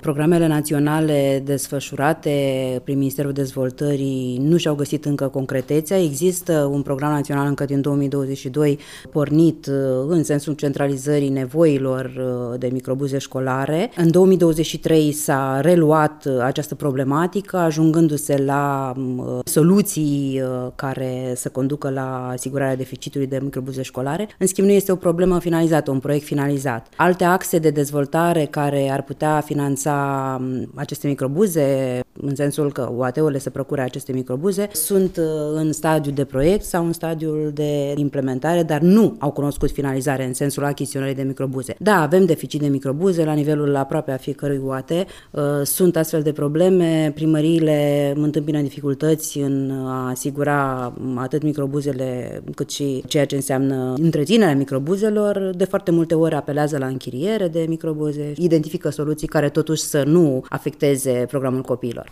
Programele naționale desfășurate prin Ministerul Dezvoltării nu și-au găsit încă concretețea. Există un program național încă din 2022 pornit în sensul centralizării nevoilor de microbuze școlare. În 2023 s-a reluat această problematică, ajungându-se la soluții care să conducă la asigurarea deficitului de microbuze școlare. În schimb, nu este o problemă finalizată, un proiect finalizat. Alte axe de dezvoltare care ar putea finanța aceste microbuze, în sensul că UAT-urile să procure aceste microbuze, sunt în stadiu de proiect sau în stadiul de implementare, dar nu au cunoscut finalizare în sensul achiziționării de microbuze. Da, avem deficit de microbuze la nivelul aproape a fiecărui UAT, sunt astfel de probleme, primăriile întâmpină dificultăți în a asigura atât microbuzele cât și ceea ce înseamnă întreținerea microbuzelor. De foarte multe ori apelează la închiriere de microbuze, identifică soluții care totuși să nu afecteze programul copiilor.